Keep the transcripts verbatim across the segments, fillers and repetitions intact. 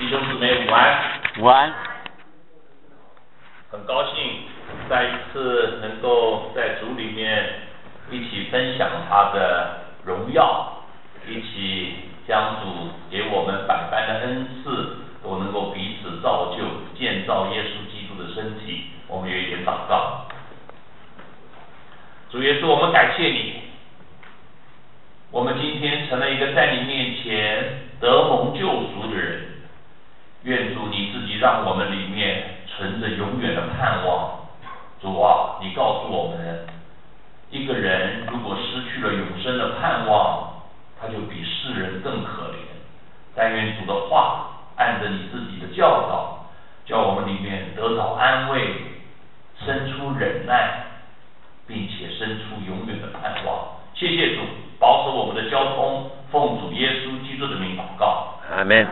弟兄姊妹午安， 午安。 很高兴再一次能够在主里面一起分享他的荣耀，一起将主给我们百般的恩赐都能够彼此造就，建造耶稣基督的身体。我们有一点祷告。主耶稣，我们感谢你，我们今天成了一个在你面前得蒙救赎的人。愿主你自己让我们里面存着永远的盼望。主啊，你告诉我们，一个人如果失去了永生的盼望，他就比世人更可怜。但愿主的话按着你自己的教导，叫我们里面得到安慰，生出忍耐，并且生出永远的盼望。谢谢主，保守我们的交通，奉主耶稣基督的名祷告。 阿们。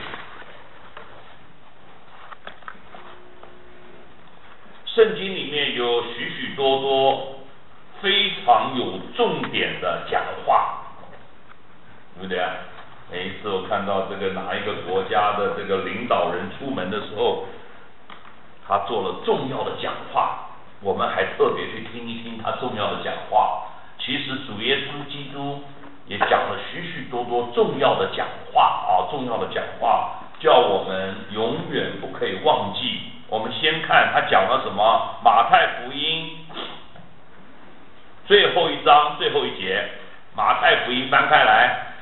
圣经里面有许许多多非常有重点的讲话，对不对啊？每一次我看到这个哪一个国家的这个领导人出门的时候，他做了重要的讲话，我们还特别去听一听他重要的讲话。其实主耶稣基督也讲了许许多多重要的讲话啊，重要的讲话，叫我们永远不可以忘记。我们先看他讲了什么，马太福音最后一章最后一节，马太福音翻开来，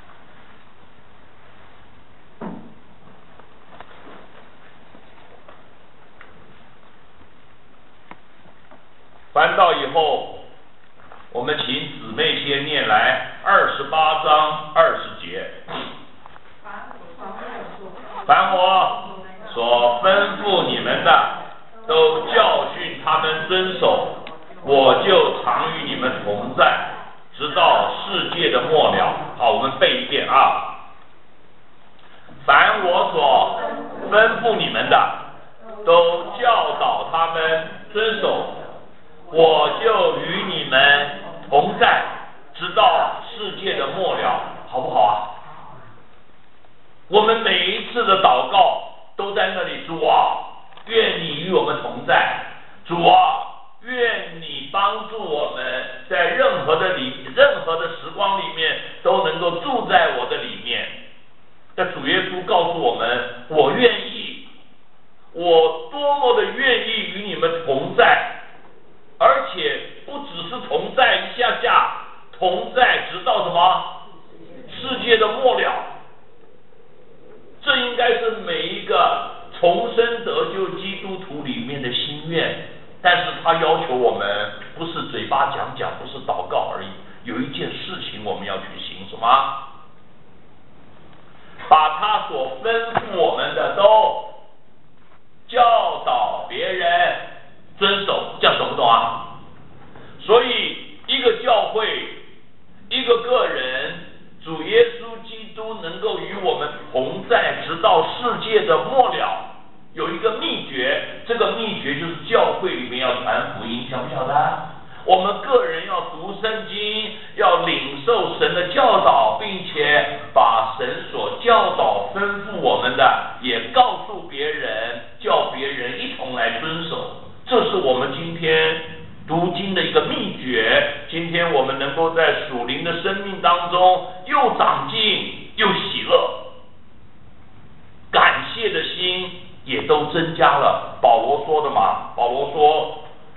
翻到以后，我们请姊妹先念来二十八章二十节。凡我所吩咐你们的，都教训他们遵守，我就常与你们同在，直到世界的末了。好，我们背一遍啊。凡我所吩咐你们的，都教导他们遵守，我就与你们同在，直到世界的末了。好不好啊？我们每一次的祷告都在那里，主啊，愿你与我们同在，主啊，愿你帮助我们在任何的里任何的时光里面都能够住在我的里面。那主耶稣告诉我们，我愿意，我多么的愿意与你们同在，而且不只是同在一下下，同在直到什么世界的末了。这应该是每一个重生得救基督徒里面的心愿，但是他要求我们不是嘴巴讲讲，不是祷告而已，有一件事情我们要去行，什么？把他所吩咐我们的都教导别人遵守，这样懂不懂啊？所以一个教会，一个个人，主耶稣基督能够与我们同在，直到世界的末了。有一个秘诀，这个秘诀就是教会里面要传福音，晓不晓得？我们个人要读圣经，要领受神的教导，并且把神所教导吩咐我们的也告诉别人，叫别人一同来遵守。这是我们今天读经的一个秘诀。今天我们能够在属灵的生命当中又长进又喜乐，感谢的心也都增加了。保罗说的嘛，保罗说，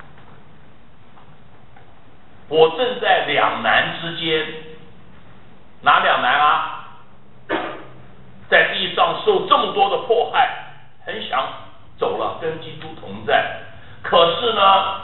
我正在两难之间。哪两难啊？在地上受这么多的迫害，很想走了，跟基督同在。可是呢，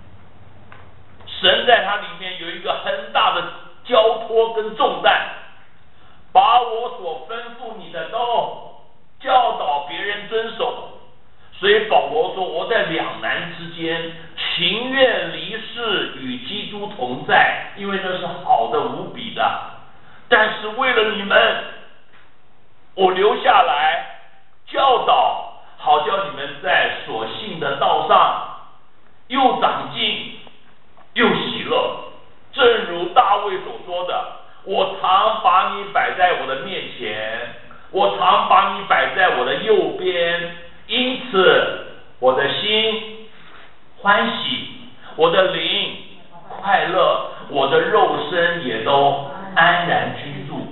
神在他里面有一个很大的交托跟重担，把我所吩咐你的都教导别人遵守。所以保罗说，我在两难之间，情愿离世与基督同在，因为那是好的无比的。但是为了你们，我留下来教导，好叫你们在所信的道上又长进又喜乐。正如大卫所说的，我常把你摆在我的面前， 我常把你摆在我的右边，因此我的心欢喜，我的灵快乐，我的肉身也都安然居住。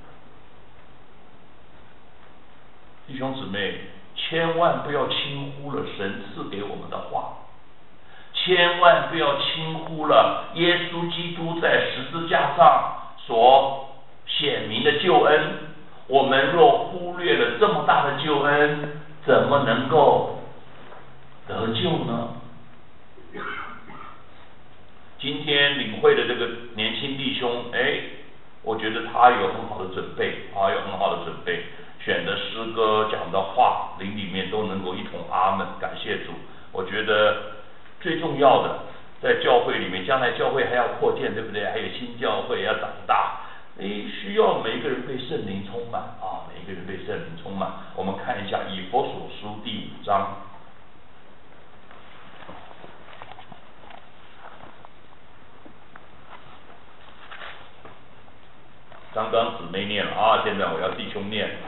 弟兄姊妹，千万不要轻忽了神赐给我们的话，千万不要轻忽了耶稣基督在十字架上所显明的救恩。我们若忽略了这么大的救恩，怎么能够得救呢？今天领会的这个年轻弟兄，哎，我觉得他有很好的准备，啊，有很好的准备，选的诗歌、讲的话，灵里面都能够一同阿门，感谢主。我觉得最重要的，在教会里面，将来教会还要扩建，对不对？还有新教会要长大，你需要每一个人被圣灵充满啊，每一个人被圣灵充满。我们看一下以弗所书第五章。刚刚姊妹念了啊，现在我要弟兄念。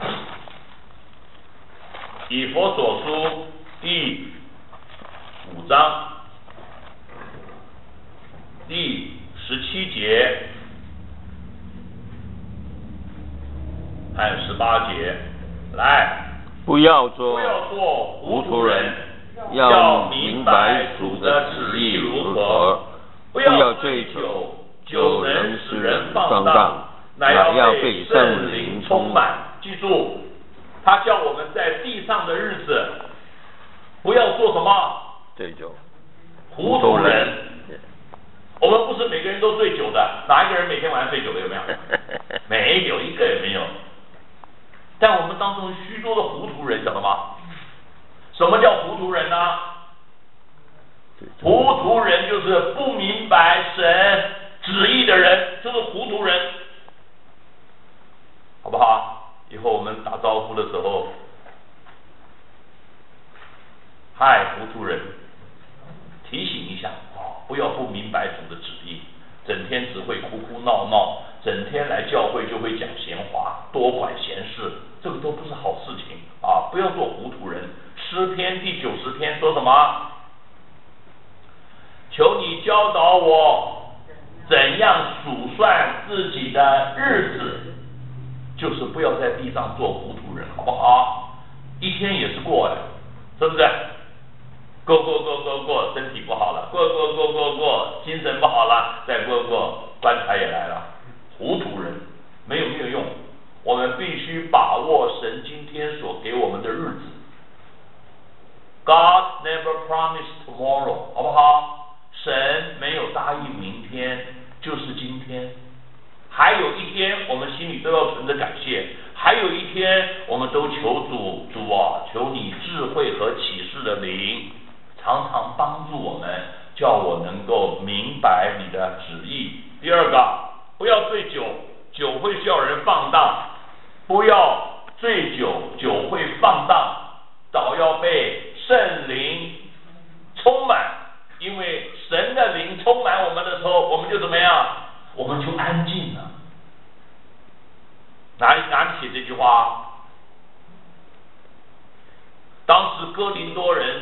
以弗所书第五章第十七节还有十八节，来， 不要做不要做糊涂人， 要明白主的旨意如何，不要醉酒，酒能使人放荡，乃要被圣灵充满。 记住，他叫我们在地上的日子，不要做什么？ 醉酒， 糊涂人。我们不是每个人都醉酒的，哪一个人每天晚上醉酒的有没有？没有，一个也没有。但我们当中许多的糊涂人，晓得吗？什么叫糊涂人呢？糊涂人就是不明白神旨意的人，就是糊涂人，好不好？以后我们打招呼的时候，嗨，糊涂人，提醒一下啊，不要不明白主的旨意，整天只会哭哭闹闹，整天来教会就会讲闲话，多管闲事，这个都不是好事情啊！不要做糊涂人。诗篇第九十篇说什么？求你教导我怎样数算自己的日子，就是不要在地上做糊涂人，好不好？一天也是过的，是不是？过过过过过，身体不好了；过过过过过，精神不好了；再过过，棺材也来了。糊涂人没有没有用，我们必须把握神今天所给我们的日子。God never promised tomorrow， 好不好？神没有答应明天，就是今天。还有一天，我们心里都要存着感谢。还有一天，我们都求主，主啊，求你智慧和启示的灵，常常帮助我们，叫我能够明白你的旨意。第二个，不要醉酒，酒会叫人放荡。不要醉酒，酒会放荡，倒要被圣灵充满。因为神的灵充满我们的时候，我们就怎么样？我们就安静了。哪里哪里写这句话？当时哥林多人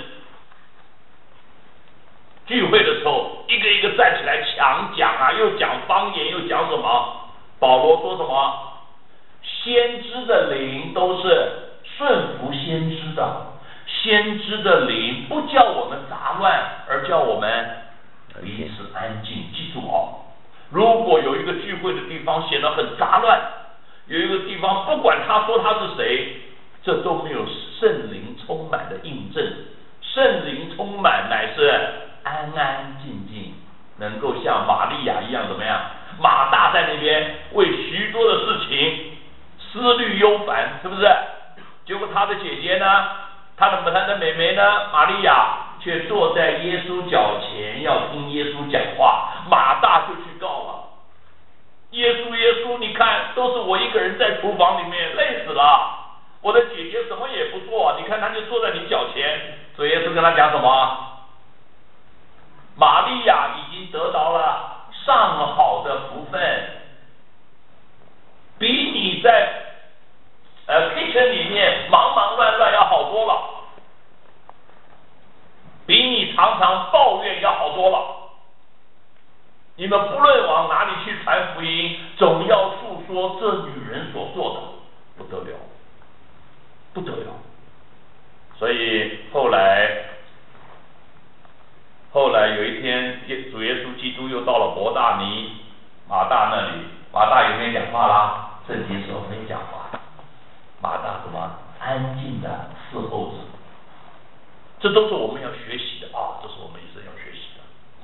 聚会的时候，一个一个站起来抢讲啊，又讲方言，又讲什么？保罗说什么？先知的灵都是顺服先知的，先知的灵不叫我们杂乱，而叫我们彼此安静。记住哦，如果有一个聚会的地方显得很杂乱，有一个地方不管他说他是谁，这都没有圣灵充满的印证。圣灵充满乃是安安静静，能够像玛利亚一样怎么样？马大在那边为许多的事情思虑忧烦，是不是？结果他的姐姐呢，他的他的妹妹呢，玛利亚却坐在耶稣脚前，要听耶稣讲话。马大就去告了耶稣，耶稣，你看，都是我一个人在厨房里面，累死了。我的姐姐什么也不做，你看她就坐在你脚前。所以耶稣跟他讲什么？玛利亚已经得到了上好的福分，比你在呃 kitchen 生里面忙忙乱乱要好多了，比你常常抱怨要好多了。你们不论往哪里去传福音，总要诉说这女人所做的，不得了，不得了。所以后来，后来有一天，主耶稣基督又到了伯大尼马大那里，马大有没有讲话啦？这节时候没讲话，马大怎么安静的伺候着？这都是我们要学习的啊！这是我们一生要学习的。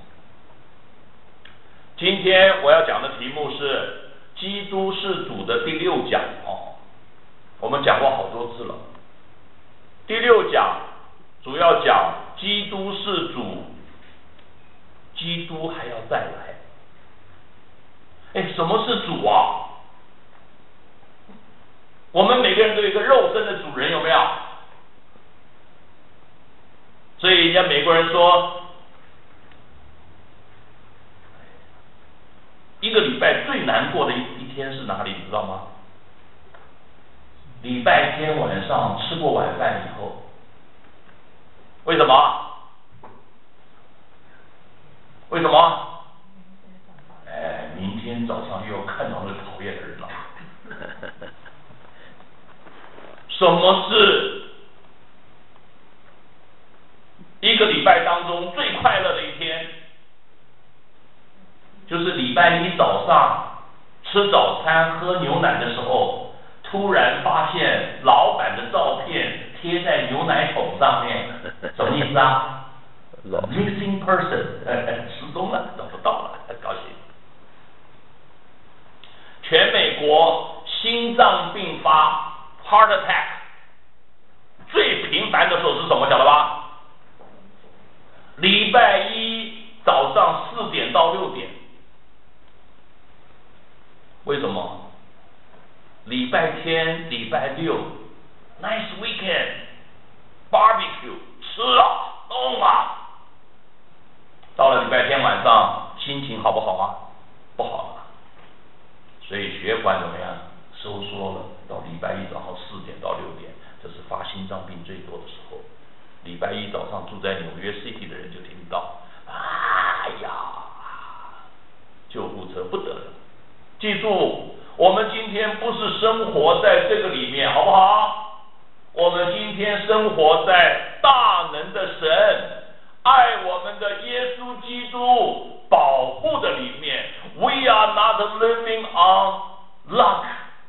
今天我要讲的题目是基督是主的第六讲哦，我们讲过好多次了。第六讲主要讲基督是主，基督还要再来。哎，什么是主啊？我们每个人都有一个肉身的主人，有没有？所以人家美国人说，一个礼拜最难过的一一天是哪里？你知道吗？礼拜天晚上吃过晚饭以后。为什么？为什么？哎，明天早上又要看到那个讨厌的人了。什么是一个礼拜当中最快乐的一天？就是礼拜一早上吃早餐喝牛奶的时候，突然发现老板的照片贴在牛奶桶上面，什么意思啊？Missing person， 失踪了，找不到了，很高兴。全美国心脏病发 （heart attack） 最频繁的时候是什么？晓得吧？礼拜一早上四点到六点。为什么？礼拜天、礼拜六 ，nice weekend，barbecue， 吃啊，弄啊。到了礼拜天晚上，心情好不好啊？不好了，所以血管怎么样？收缩了。到礼拜一早上四点到六点，这是发心脏病最多的时候。礼拜一早上住在纽约 City 的人就听到，哎呀，救护车不得了。记住，我们今天不是生活在这个里面，好不好？我们今天生活在大能的神爱我们的耶稣基督保护的里面。 We are not living on luck,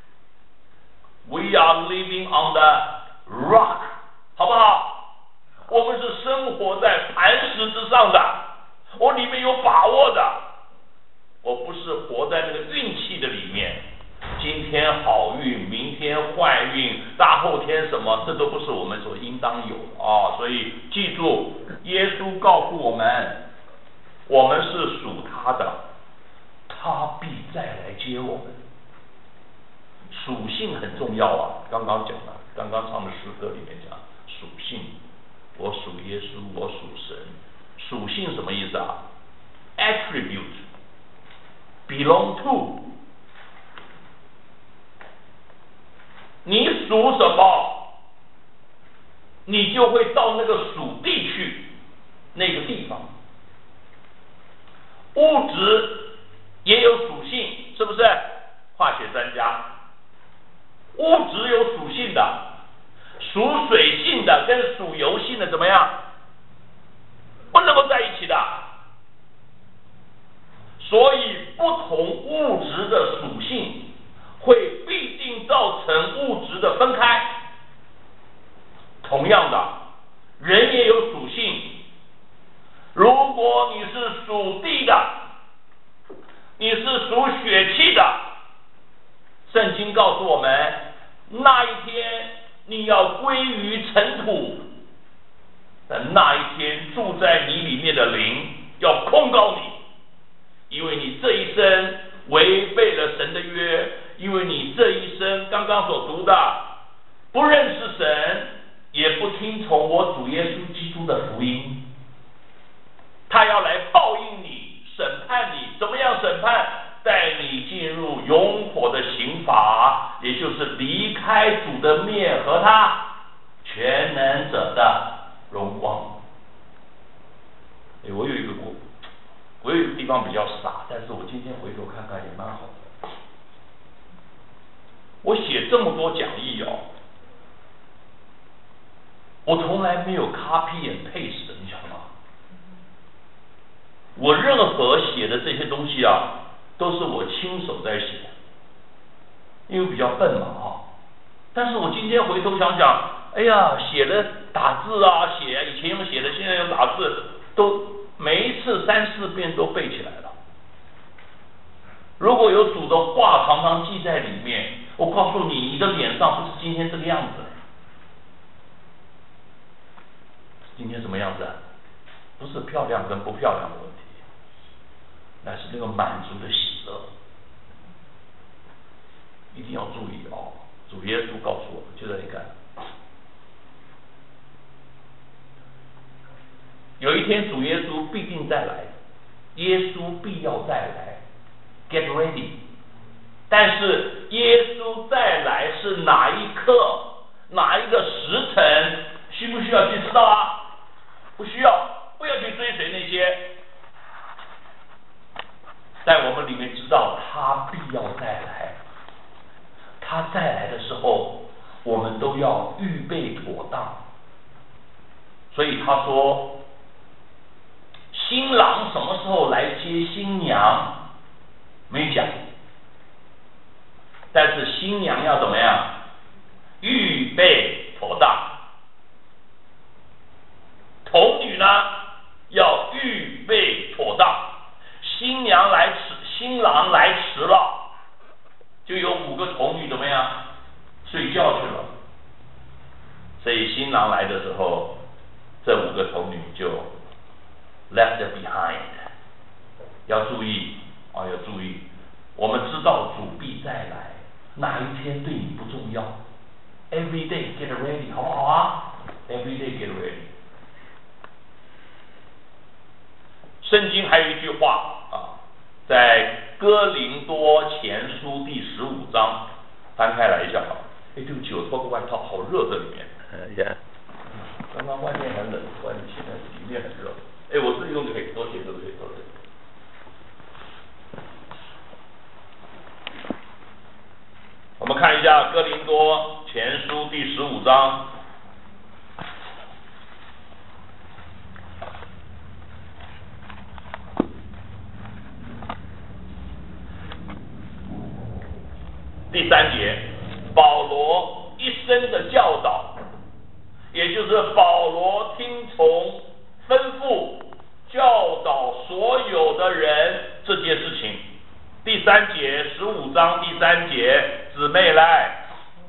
we are living on the rock， 好不好？我们是生活在磐石之上的，我里面有把握的，我不是活在那个运气的里面。今天好运，明天坏运，大后天什么，这都不是我们所应当有啊！所以记住，耶稣告诉我们，我们是属他的，他必再来接我们。属性很重要啊！刚刚讲了，刚刚唱的诗歌里面讲属性，我属耶稣，我属神。属性什么意思啊 ？Attribute belong to。你属什么，你就会到那个属地去，那个地方。物质也有属性，是不是？化学专家，物质有属性的，属水性的跟属油性的怎么样？不能够在一起的。所以不同物质的属性会必定造成物质的分开。同样的，人也有属性。如果你是属地的，你是属血气的，圣经告诉我们，那一天你要归于尘土。但那一天住在你里面的灵要控告你，因为你这一生违背了神的约，因为你这一生刚刚所读的不认识神，也不听从我主耶稣基督的福音，他要来报应你，审判你。怎么样审判？带你进入永火的刑罚， 也就是离开主的面和他全能者的荣光。哎，我有一个过，我有一个地方比较傻，但是我今天回头看看也蛮好的。我写这么多讲义哦，我从来没有 copy and paste 的，你晓得吗？我任何写的这些东西啊，都是我亲手在写，因为比较笨嘛哈。但是我今天回头想想，哎呀，写的打字啊，写以前用写的，现在用打字，都每一次三四遍都背起来了。如果有主的话常常记在里面，我告诉你，你的脸上不是今天这个样子。今天什么样子啊？不是漂亮跟不漂亮的问题，那是那个满足的喜乐。一定要注意哦，主耶稣告诉我们，就在你看，有一天主耶稣必定再来，耶稣必要再来 ，get ready。但是耶稣再来是哪一刻、哪一个时辰，需不需要去知道啊？不需要，不要去追随那些。在我们里面知道他必要再来，他再来的时候，我们都要预备妥当。所以他说，新郎什么时候来接新娘没讲，但是新娘要怎么样？预备妥当。童女呢，要预备妥当。新娘来迟，新郎来迟了，就有五个童女怎么样？睡觉去了。所以新郎来的时候，这五个童女就 left behind。要注意啊，要注意。我们知道主必再来，哪一天对你不重要 ？Every day get ready， 好不好啊 ？Every day get ready。圣经还有一句话啊，在哥林多前书第十五章，翻开来一下好。哎，对不起，我脱个外套，好热这里面。 嗯呀。 刚刚外面很冷，外面现在里面很热。哎，我自己用就可以，多谢多谢多谢。我们看一下哥林多前书第十五章。第三节，保罗一生的教导，也就是保罗听从吩咐教导所有的人这件事情。第三节，十五章第三节，姊妹来，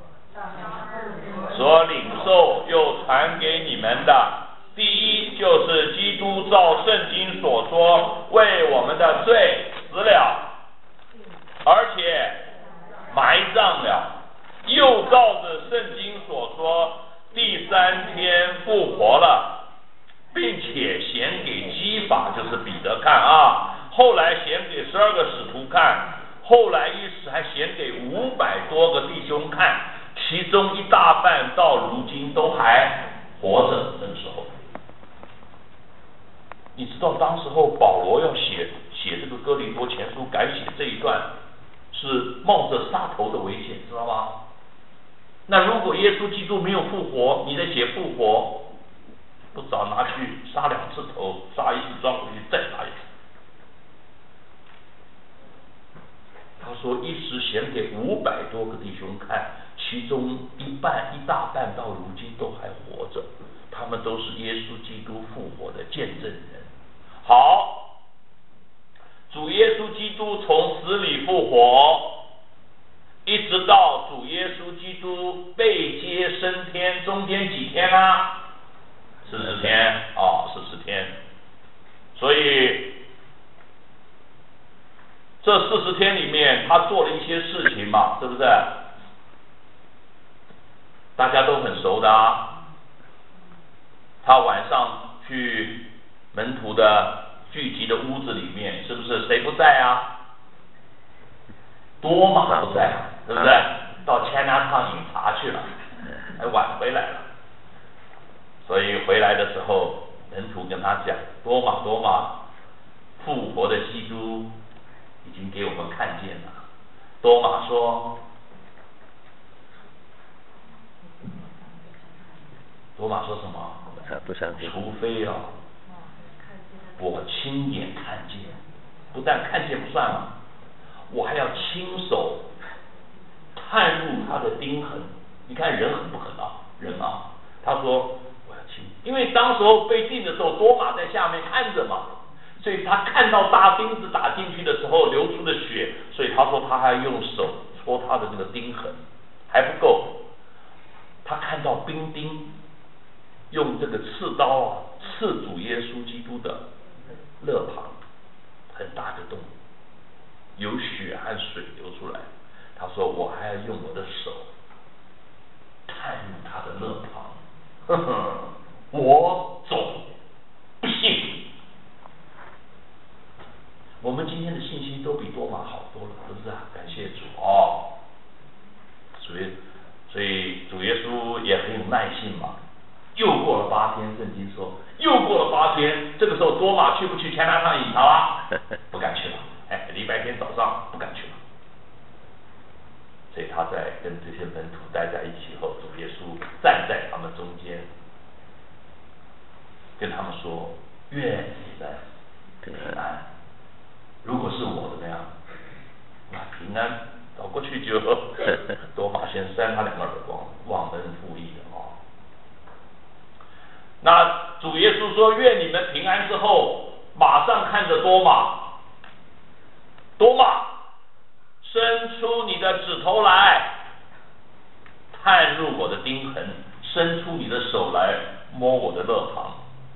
所领受又传给你们的，第一就是基督照圣经所说，为我们的罪死了，而且埋葬了，又照着圣经所说，第三天复活了，并且显给基法，就是彼得看啊，后来显给十二个使徒看，后来一时还显给五百多个弟兄看，其中一大半到如今都还活着。那时候，你知道当时候保罗要写写这个哥林多前书，改写这一段，是冒着杀头的危险，知道吗？那如果耶稣基督没有复活，你在写复活，不早拿去杀两次头，杀一次装回去再杀一次。他说一时显给五百多个弟兄看，其中一半一大半到如今都还活着，他们都是耶稣基督复活的见证人。好，主耶稣基督从死里复活，一直到主耶稣基督被接升天，中间几天啊？四十天啊，四十天。所以这四十天里面，他做了一些事情嘛，是不是？大家都很熟的啊。他晚上去门徒的聚集的屋子里面，是不是谁不在啊？多马不在，对不对？ 到 Chinatown 饮茶去了，还晚回来了。所以回来的时候，门徒跟他讲：多马多马，复活的基督已经给我们看见了。多马说：多马说什么？ 他不相信， 除非啊，我亲眼看见，不但看见不算了，我还要亲手探入他的钉痕。你看人狠不狠啊？人啊，他说我要亲，因为当时候被钉的时候，多马在下面看着嘛，所以他看到大钉子打进去的时候流出的血，所以他说他还用手戳他的这个钉痕，还不够，他看到兵丁用这个刺刀啊刺主耶稣基督的肋旁，很大的洞，有血和水流出来。他说我还要用我的手探入他的肋旁，呵呵，我总不信。我们今天的信心都比多马好多了，是不是啊？感谢主哦。所以，所以主耶稣也很有耐性嘛。又过了八天，圣经说又过了八天，这个时候多马去不去前南堂饮茶啦？不敢去了。哎，礼拜天早上不敢去了。所以他在跟这些门徒待在一起后，主耶稣站在他们中间，跟他们说：愿你们平安。如果是我怎么样？那平安走过去就多马先扇他两个耳光，忘恩负义的哦。那主耶稣说愿你们平安之后，马上看着多马，多马伸出你的指头来，探入我的钉痕，伸出你的手来摸我的肋旁，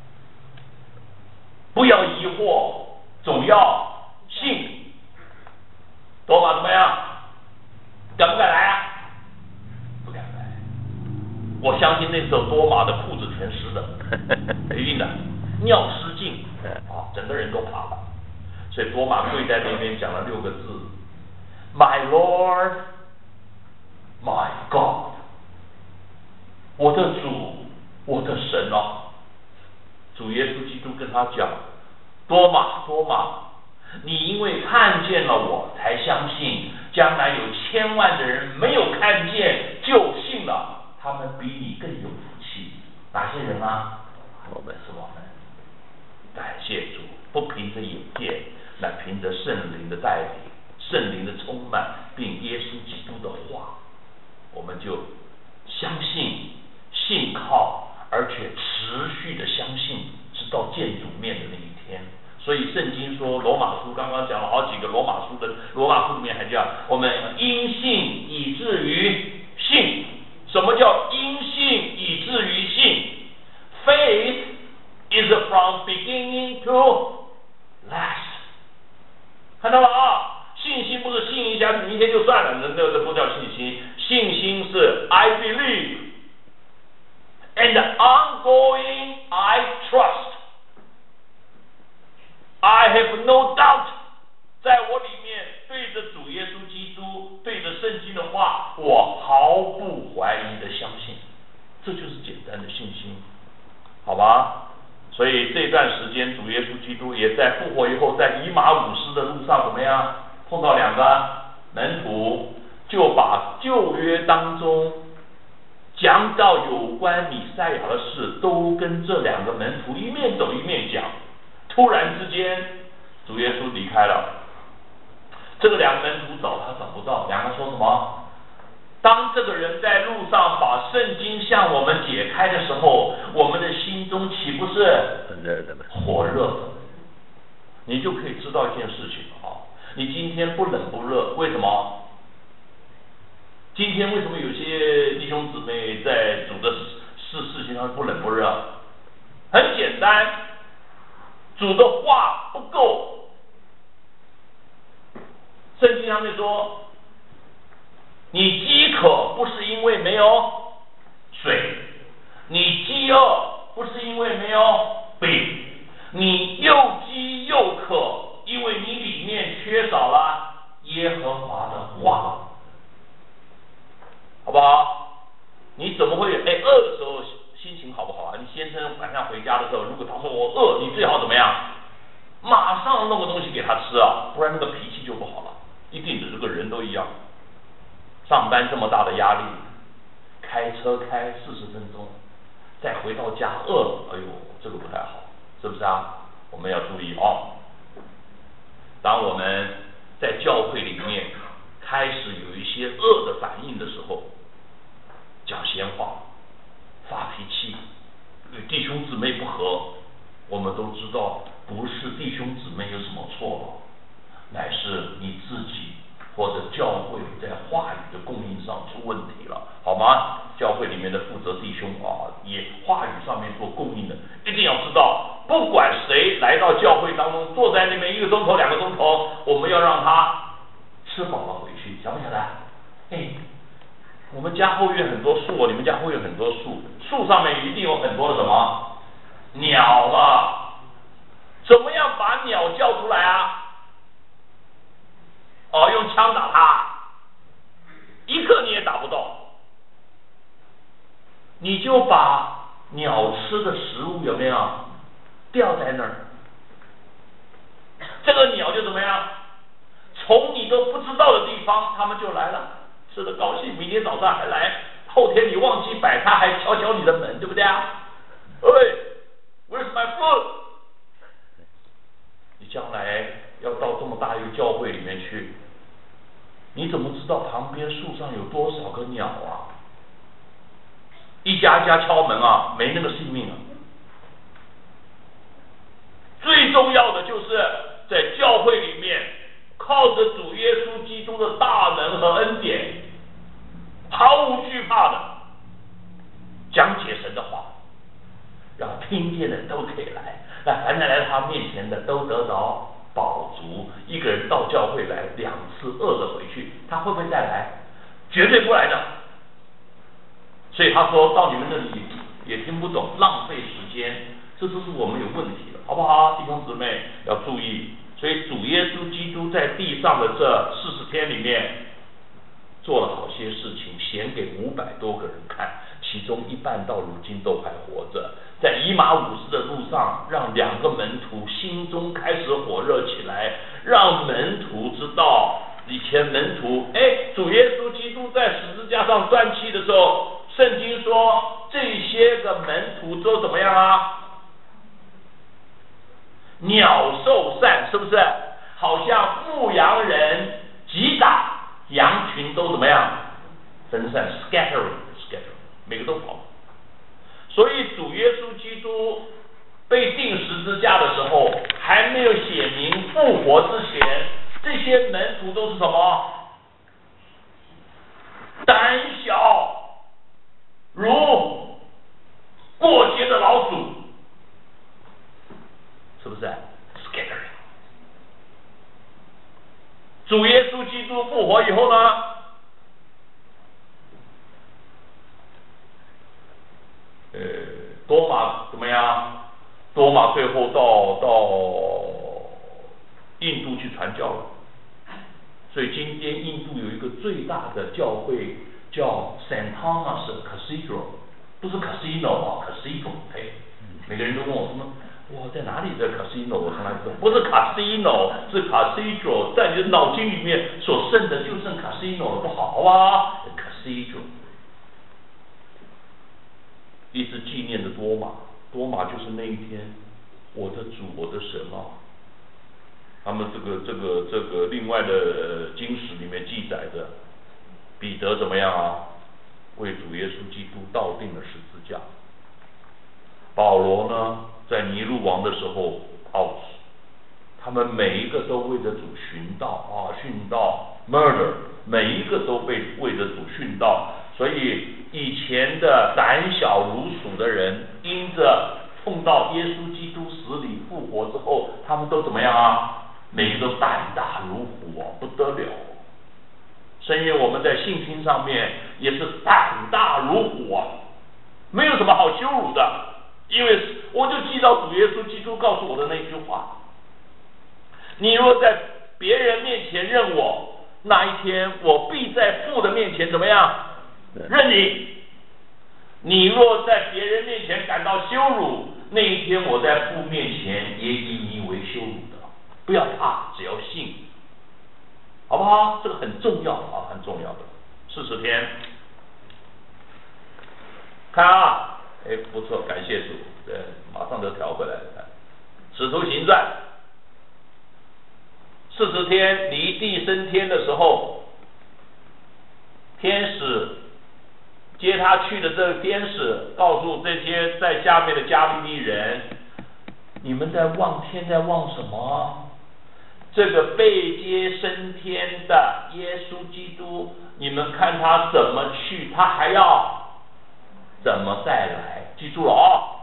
不要疑惑，总要信。多马怎么样？敢不敢来啊？不敢来。我相信那时候多马的裤子全湿的，一定的，尿失禁啊，整个人都怕了。所以多马跪在那边讲了六个字 ：My Lord, My God。我的主，我的神啊！主耶稣基督跟他讲：多马，多马。你因为看见了我才相信，将来有千万的人没有看见就信了，他们比你更有福气。哪些人啊？我们是我们。感谢主，不凭着眼见，乃凭着圣灵的带领，圣灵的充满，并耶稣基督的话，我们就相信、信靠，而且持续的相信，直到见主面的那一天。所以圣经说，罗马书刚刚讲了好几个罗马书的，罗马书里面还讲我们因信以至于信。什么叫因信以至于信？ Faith is from beginning to last。 看到了啊，信心不是信一下明天就算了，那那不叫信心。信心是 I believe and ongoing I trust。I have no doubt， 在我里面对着主耶稣基督，对着圣经的话，我毫不怀疑的相信，这就是简单的信心，好吧？所以这段时间，主耶稣基督也在复活以后，在以马忤斯的路上怎么样？碰到两个门徒，就把旧约当中讲到有关弥赛亚的事，都跟这两个门徒一面走一面讲。突然之间，主耶稣离开了，这个两个门徒找他找不到，两个说什么？当这个人在路上把圣经向我们解开的时候，我们的心中岂不是很热的吗？ 火热的？你就可以知道一件事情啊，你今天不冷不热，为什么？今天为什么有些弟兄姊妹在主的事事情上不冷不热？很简单，主的话不够。圣经上面说，你饥渴不是因为没有水，你饥饿不是因为没有饼，你又饥又渴，因为你里面缺少了耶和华的话。 哎饿的时候心情好不好啊？你先生晚上回家的时候，如果他说我饿，你最好怎么样？马上弄个东西给他吃啊，不然那个脾气就不好了。一定的，这个人都一样。上班这么大的压力，开车开四十分钟，再回到家饿了，哎呦，这个不太好，是不是啊？我们要注意哦。当我们在教会里面开始有一些恶的反应的时候，讲闲话、发脾气、与弟兄姊妹不和，我们都知道不是弟兄姊妹有什么错，乃是你自己或者教会在话语的供应上出问题了，好吗？教会里面的负责弟兄啊，也话语上面做供应的，一定要知道，不管谁来到教会当中，坐在那边一个钟头、两个钟头，我们要让他吃饱了回去，晓不晓得？哎，我们家后院很多树，你们家后院很多树，树上面一定有很多的什么鸟嘛？怎么样把鸟叫出来啊？哦，用枪打它，一个你也打不到。你就把鸟吃的食物有没有吊在那儿？这个鸟就怎么样？从你都不知道的地方，他们就来了，吃得高兴，明天早上还来，后天你忘记摆，他还敲敲你的门，对不对啊？喂 ，Where's my food？ 你将来要到这么大一个教会里面去，你怎么知道旁边树上有多少个鸟啊？一家一家敲门啊，没那个性命啊。最重要的就是在教会里面，靠着主耶稣基督的大能和恩典，毫无惧怕的讲解神的话，让听见的都可以来，那凡来他面前的都得着饱足。一个人到教会来两次饿着回去，他会不会再来？绝对不来的。所以他说到你们这里也听不懂，浪费时间，这都是我们有问题的，好不好？弟兄姊妹要注意。所以主耶稣基督在地上的这四十天里面做了好些事情，显给五百多个人看，其中一半到如今都还活着。在以马忤斯的路上，让两个门徒心中开始火热起来，让门徒知道，以前门徒哎，主耶稣基督在十字架上断气的时候，圣经说这些个门徒都怎么样啊？鸟兽散，是不是？好像牧羊人击打羊群都怎么样？分散 ，scattering scattering， 每个都跑。所以主耶稣基督被钉十字架的时候，还没有写明复活之前，这些门徒都是什么？胆小如过街的老鼠，是不是 ？scattering。主耶稣基督复活以后呢？呃，多马怎么样？多马最后到到印度去传教了。所以今天印度有一个最大的教会叫 Saint Thomas Cathedral， 不是 casino 啊 ，casino， 哎，每个人都问我什么？哇，在哪里这 casino？ 我从来不知道，不是 casino， 是 cathedral， 在你的脑筋里面所剩的就剩 casino 了，不好啊 ，cathedral。一直纪念的多马，多马就是那一天，我的主，我的神啊！他们这个这个这个另外的经史里面记载的，彼得怎么样啊？为主耶稣基督倒定了十字架。保罗呢，在尼禄王的时候奥死，他们每一个都为着主殉道啊，殉道 murder， 每一个都被为着主殉道。所以以前的胆小如鼠的人，因着碰到耶稣基督死里复活之后，他们都怎么样啊？每个都胆大如虎啊，不得了。深愿我们在信心上面也是胆大如虎啊，没有什么好羞辱的，因为我就记到主耶稣基督告诉我的那句话：你若在别人面前认我，那一天我必在父的面前怎么样？认你。 你若在别人面前感到羞辱，那一天我在父面前也以你为羞辱的。不要怕，只要信，好不好？这个很重要啊，很重要的。四十天，看啊，哎，不错，感谢主，对，马上就调回来了。看，使徒行传，四十天离地升天的时候，天使接他去的这个天使告诉这些在下面的加利利人，你们在望天，在望什么？这个被接升天的耶稣基督，你们看他怎么去，他还要怎么再来？记住了哦。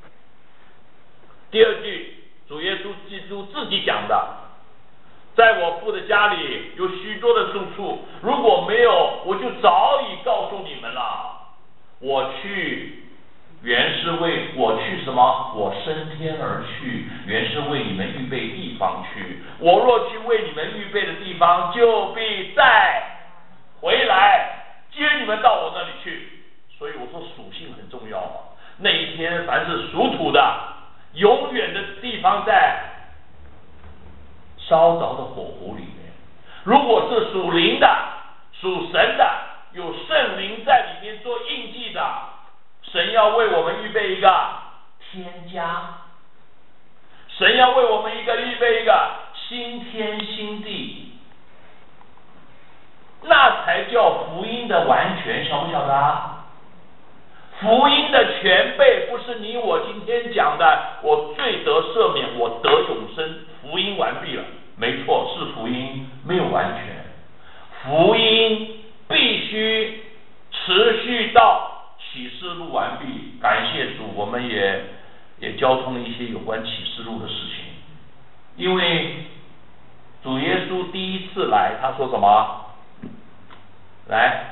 第二句，主耶稣基督自己讲的，在我父的家里有许多的住处，如果没有，我就早已告诉你们了。我去原是为我去什么？我升天而去，原是为你们预备地方去。我若去为你们预备的地方，就必再回来接你们到我那里去。所以我说属性很重要嘛。那一天，凡是属土的，永远的地方在烧着的火湖里面；如果是属灵的、属神的，有圣灵在里面做印记的，神要为我们预备一个天家，神要为我们一个预备一个新天新地，那才叫福音的完全，晓不晓得啊？福音的全备不是你我今天讲的，我罪得赦免，我得永生，福音完毕了。没错，是福音，没有完全。福音必须持续到启示录完毕。感谢主，我们也也交通了一些有关启示录的事情。因为主耶稣第一次来，他说什么？来。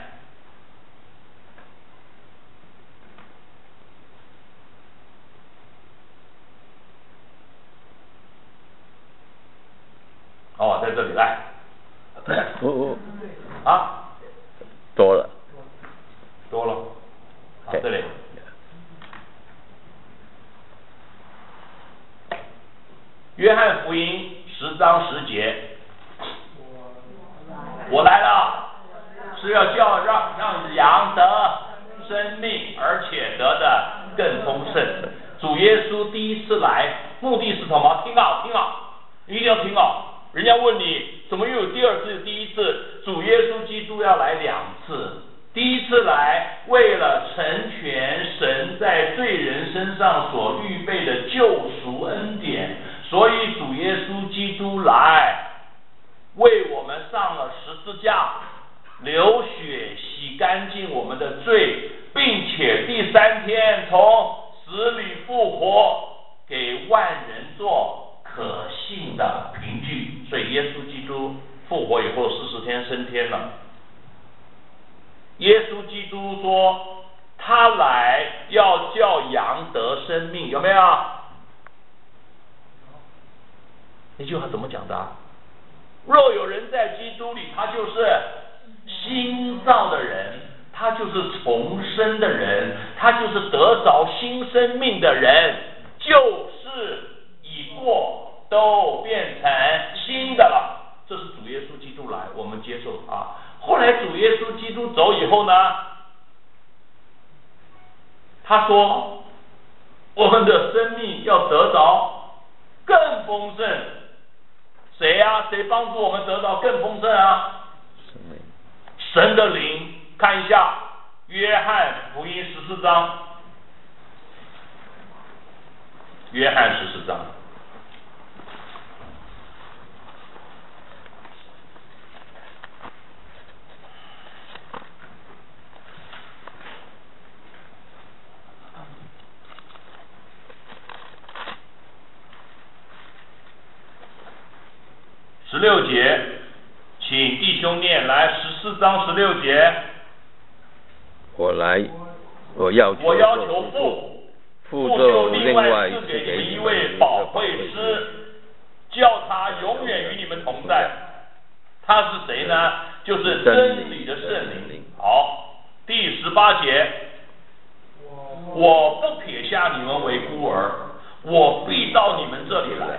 哦，在这里来。 哦啊， 多了， 多了。好，这里。约翰福音十章十节，我来了，是要叫让让羊得生命，而且得的更丰盛。主耶稣第一次来，目的是什么？听好，听好，一定要听好。人家问你怎么又有第二次、第一次？主耶稣基督要来两次。第一次来，为了成全神在罪人身上所预备的救赎恩典，所以主耶稣基督来，为我们上了十字架，流血洗干净我们的罪，并且第三天从死里复活，给万人做可信的凭据。所以耶稣基督复活以后四十天升天了。耶稣基督说他来要叫羊得生命，有没有？那句话怎么讲的？若有人在基督里，他就是新造的人，他就是重生的人，他就是得着新生命的人，旧事已过，都变成新的了。这是主耶稣基督来，我们接受啊。后来主耶稣基督走以后呢，他说我们的生命要得着更丰盛。谁呀、啊？谁帮助我们得到更丰盛啊？神的灵。看一下约翰福音十四章，约翰十四章。十六节，请弟兄念来。十四章十六节。 我来，我要我要求父，父就另外赐给你们一位保惠师，叫他永远与你们同在。他是谁呢？就是真理的圣灵。好，第十八节。 我不撇下你们为孤儿，我必到你们这里来。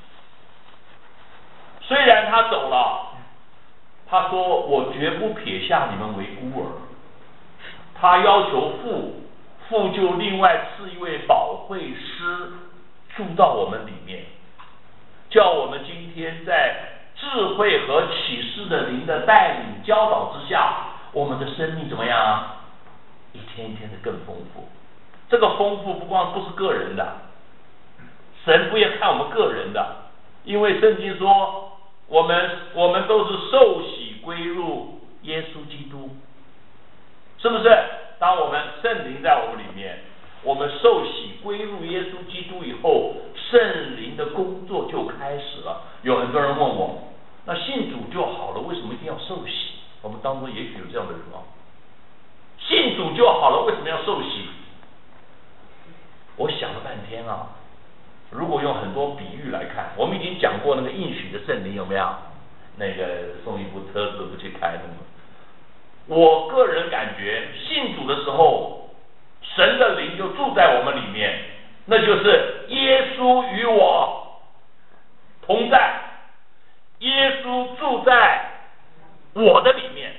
虽然他走了，他说我绝不撇下你们为孤儿。他要求父，父就另外赐一位保惠师住到我们里面，叫我们今天在智慧和启示的灵的带领教导之下，我们的生命怎么样？一天一天的更丰富。这个丰富不光不是个人的，神不也看我们个人的，因为圣经说我们我们都是受洗归入耶稣基督，是不是？当我们圣灵在我们里面，我们受洗归入耶稣基督以后，圣灵的工作就开始了。有很多人问我，那信主就好了，为什么一定要受洗？我们当中也许有这样的人啊，信主就好了，为什么要受洗？我想了半天啊，如果用很多比喻来看，我们已经讲过那个应许的圣灵有没有？那个送一部车子不去开那个。我个人感觉，信主的时候，神的灵就住在我们里面，那就是耶稣与我同在，耶稣住在我的里面。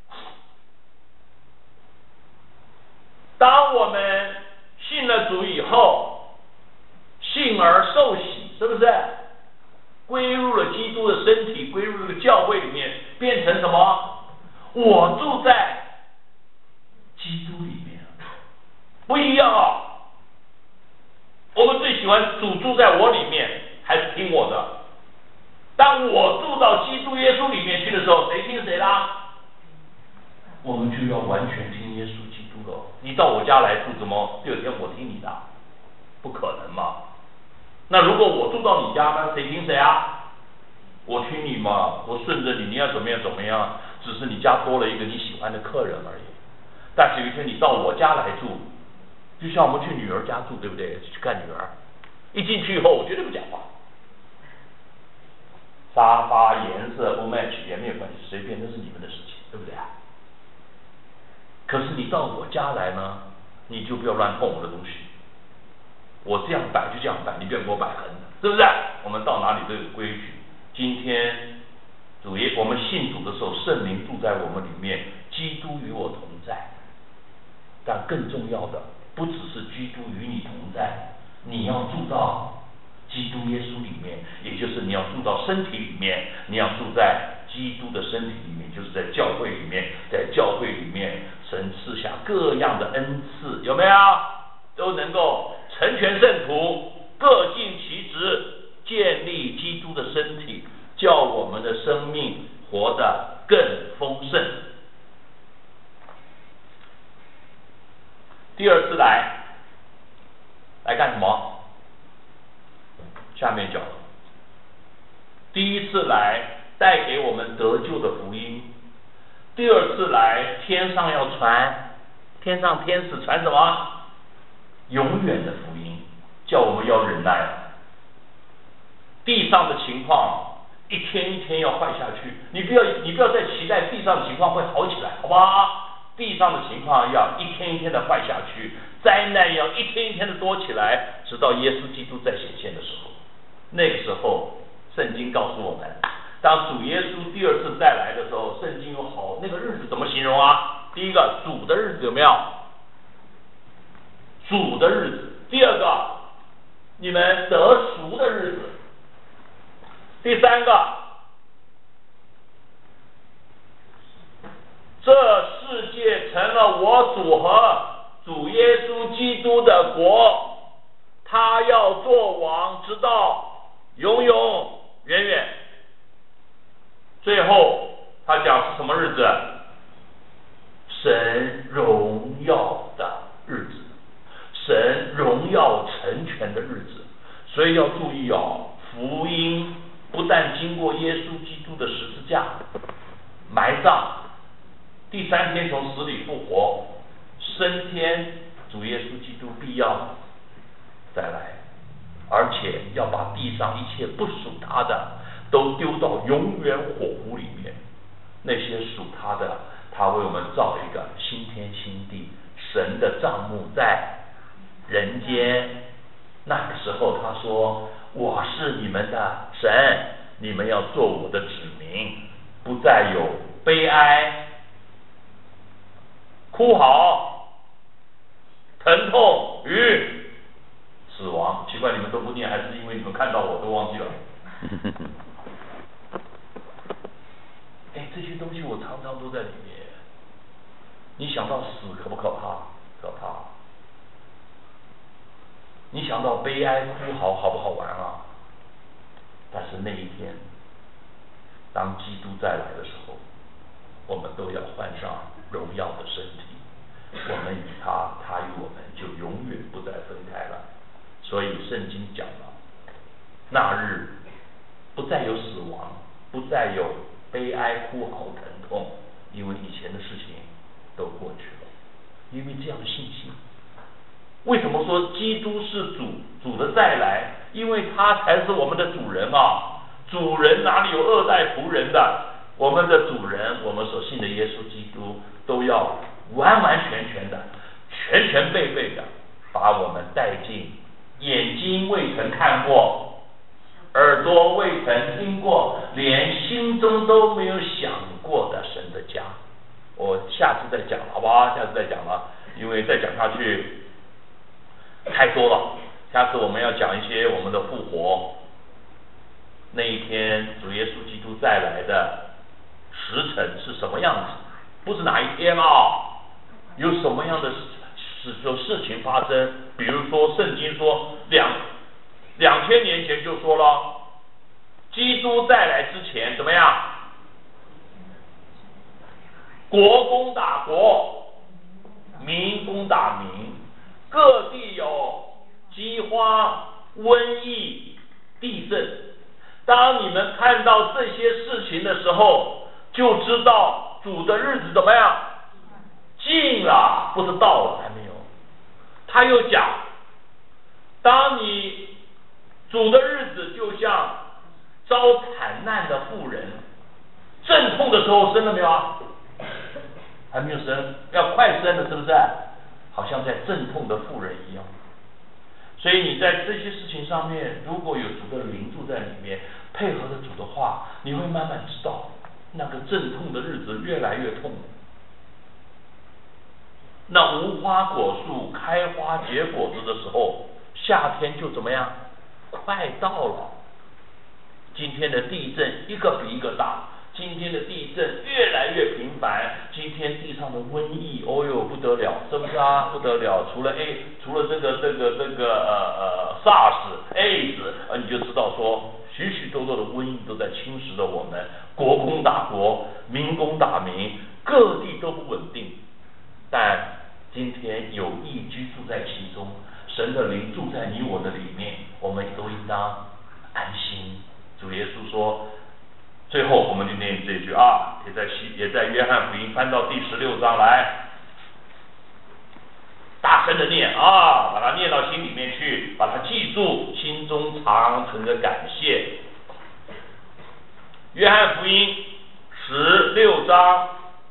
当我们信了主以后，信而受洗，是不是归入了基督的身体，归入了教会里面，变成什么？我住在基督里面，不一样啊！我们最喜欢主住在我里面，还是听我的？当我住到基督耶稣里面去的时候，谁听谁啦？我们就要完全听耶稣基督了。你到我家来住，怎么第二天我听你的？不可能嘛！那如果我住到你家呢，谁听谁啊？我听你嘛，我顺着你，你要怎么样怎么样，只是你家多了一个你喜欢的客人而已。但是有一天你到我家来住，就像我们去女儿家住，对不对？去看女儿，一进去以后，我绝对不讲话，沙发颜色不 match 也没有关系，随便，那是你们的事情，对不对啊？可是你到我家来呢，你就不要乱碰我的东西，我这样摆就这样摆，你不要给我摆横，是不是？我们到哪里都有规矩。今天主耶，我们信主的时候，圣灵住在我们里面，基督与我同在。但更重要的，不只是基督与你同在，你要住到基督耶稣里面，也就是你要住到身体里面，你要住在基督的身体里面，就是在教会里面，在教会里面，神赐下各样的恩赐，有没有？都能够成全圣徒，各尽其职，建立基督的身体，叫我们的生命活得更丰盛。第二次来，来干什么？下面讲，第一次来带给我们得救的福音，第二次来天上要传，天上天使传什么？永远的福音，叫我们要忍耐。地上的情况一天一天要坏下去，你不要你不要再期待地上的情况会好起来，好吧？地上的情况要一天一天的坏下去，灾难要一天一天的多起来，直到耶稣基督再显现的时候。那个时候，圣经告诉我们，当主耶稣第二次再来的时候，圣经有好那个日子怎么形容啊？第一个，主的日子有没有？主的日子。第二个，你们得赎的日子。第三个，这世界成了我主和主耶稣基督的国，他要做王，直到永永远远。最后他讲是什么日子？神荣耀的日子，神荣耀成全的日子。所以要注意哦，福音不但经过耶稣基督的十字架埋葬，第三天从死里复活，升天，主耶稣基督必要再来，而且要把地上一切不属他的都丢到永远火湖里面。那些属他的，他为我们造一个新天新地，神的帐幕在人间。那个时候他说，我是你们的神，你们要做我的子民，不再有悲哀、哭嚎、疼痛与死亡。奇怪，你们都不念，还是因为你们看到我都忘记了？哎，这些东西我常常都在里面。你想到死可不可怕？可怕。你想到悲哀哭嚎好不好玩啊？但是那一天，当基督再来的时候，我们都要换上荣耀的身体，我们与他，他与我们就永远不再分开了。所以圣经讲了，那日不再有死亡，不再有悲哀哭嚎疼痛，因为以前的事情都过去了。因为这样的信心，为什么说基督是主？主的再来，因为他才是我们的主人啊！主人哪里有二代仆人的？我们的主人，我们所信的耶稣基督，都要完完全全的、全全备备的把我们带进眼睛未曾看过、耳朵未曾听过、连心中都没有想过的神的家。我下次再讲了，好不好？下次再讲了，因为再讲下去太多了。下次我们要讲一些我们的复活，那一天主耶稣基督再来的时辰是什么样子？不是哪一天啊，有什么样的事事事情发生？比如说圣经说两两千年前就说了，基督再来之前怎么样？国攻打国，民攻打民，各地有饥荒、瘟疫、地震。当你们看到这些事情的时候，就知道主的日子怎么样？近了，不是到了，还没有。他又讲，当你主的日子就像遭惨难的妇人，阵痛的时候生了没有啊？还没有生，要快生了，是不是？好像在阵痛的妇人一样。所以你在这些事情上面，如果有主的灵住在里面，配合着主的话，你会慢慢知道，那个阵痛的日子越来越痛。那无花果树开花结果子的时候，夏天就怎么样？快到了。今天的地震一个比一个大。今天的地震越来越频繁，今天地上的瘟疫，哦哟不得了，是不是啊？不得了！除了 A， 除了这个这个这个呃呃 SARS、AIDS， 呃你就知道说，许许多多的瘟疫都在侵蚀着我们，国攻打国，民攻打民，各地都不稳定。但今天有义居住在其中，神的灵住在你我的里面，我们都应当安心。主耶稣说。最后我们就念这句啊，也在西也在约翰福音翻到第十六章来，大声的念啊，把它念到心里面去，把它记住，心中常存着感谢。约翰福音十六章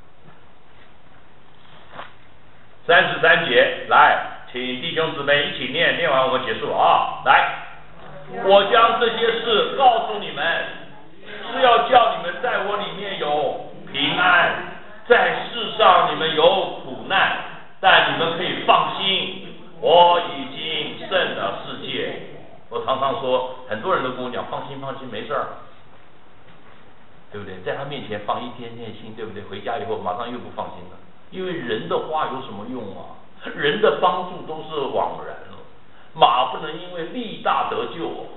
三十三节，来，请弟兄姊妹一起念，念完我们结束啊。来，我将这些事告诉你们。是要叫你们在我里面有平安，在世上你们有苦难，但你们可以放心，我已经胜了世界。我常常说，很多人都跟我讲，放心放心，没事儿，对不对？在他面前放一天天心，对不对？回家以后马上又不放心了，因为人的话有什么用啊？人的帮助都是枉然了，马不能因为力大得救。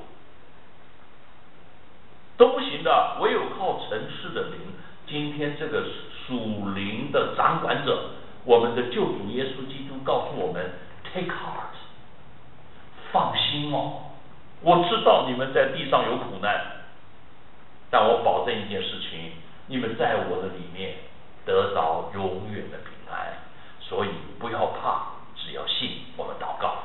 都不行的，唯有靠尘世的灵。今天这个属灵的掌管者，我们的救主耶稣基督告诉我们 ，Take heart， 放心哦，我知道你们在地上有苦难，但我保证一件事情，你们在我的里面得着永远的平安，所以不要怕，只要信。我们祷告，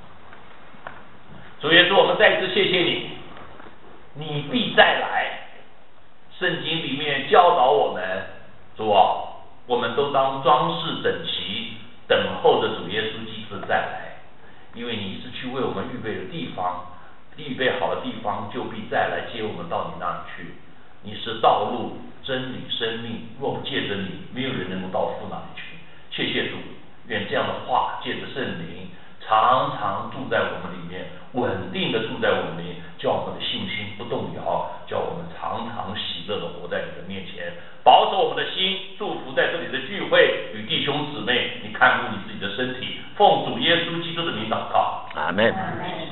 主耶稣，我们再一次谢谢你。你必再来，圣经里面教导我们，主啊，我们都当装饰整齐，等候着主耶稣基督再来。 因为你是去为我们预备的地方，预备好的地方就必再来接我们到你那里去。你是道路、真理、生命，若不借着你，没有人能够到父那里去。谢谢主，愿这样的话借着圣灵常常住在我们里面，稳定的住在我们里面，叫我们的信心不动摇，叫我们常常喜乐的活在你的面前，保守我们的心，祝福在这里的聚会与弟兄姊妹，你看顾你自己的身体，奉主耶稣基督的名祷告， 阿门。